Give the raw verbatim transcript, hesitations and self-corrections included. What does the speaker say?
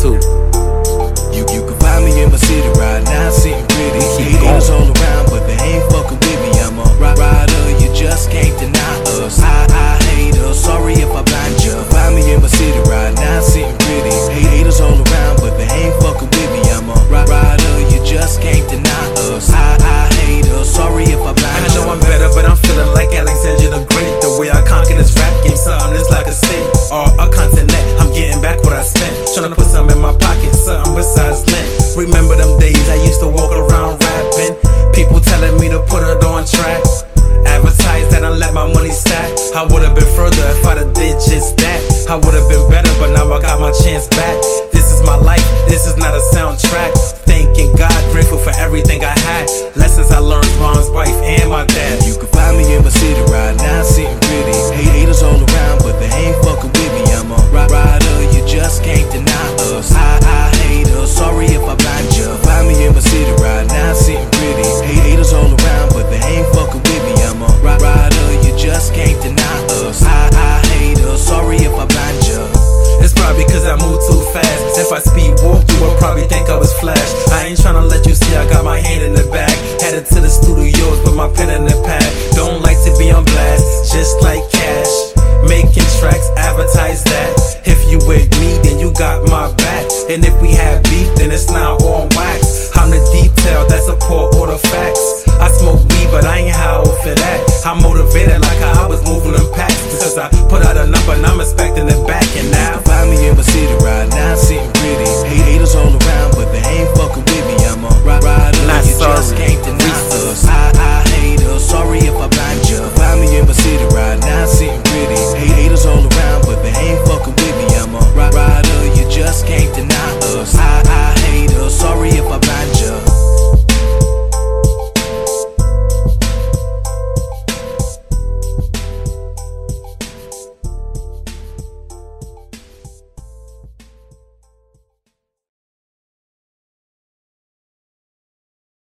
too. You, you can find me in my city right now, sitting pretty. Haters all around, but they ain't fucking with me. I'm a ri- rider, you just can't deny us. I, I hate us, sorry if I blind you. Find me in my city right now, sitting pretty. Haters all around, but they ain't fucking with me. I'm a ri- rider, you just can't deny us. I, I hate us, sorry if I blind you. I know I'm better, but I'm feeling like Alexander the Great. The way I conquer this rap game, something that's like a city or a continent. I'm getting back what I spent, trying to put something in my pocket, something besides lint. Remember them days I used to walk around rapping, people telling me to put it on track, advertise that and let my money stack. I would've been further if I'd have did just that. I would've been better, but now I got my chance back. This is my life, this is not a soundtrack. Thanking God, grateful for everything I had. Lessons I learned from mom's wife and my dad. You can find me in my city right now, sitting pretty. Haters all around, but they ain't fucking with me. I'm a ri- rider, you just can't deny us. I, I hate us, sorry if I blind you. Find me in my city right now, sitting pretty. Haters all around, but they ain't fucking with me. I'm a ri- rider, you just can't deny us. I, I hate us, sorry if I blind you. It's probably cause I move too fast. If I speed walk, you would probably think I was Flash. I ain't tryna let you see I got my hand in the bag. Headed to the studios with my pen and the pad. Don't like to be on blast, just like Cash. Making tracks, advertise that. If you with me, then you got my back. And if we have beef, then it's not on wax. I'm the detail that support all the facts. I smoke weed, but I ain't high off of that. I'm motivated like how I was moving them packs. Because I put out a number and I'm expecting it back. And now find me in my city right now, sitting pretty. Haters all around, but they ain't fucking with me. I'm a ri- rider, Not you sorry. just can't deny us. I, I hate us, sorry if I blind you. Find me in my city right now, sitting pretty. Haters all around, but they ain't fucking with me. I'm a ri- rider, you just can't deny us. I, I hate us, sorry if I blind you.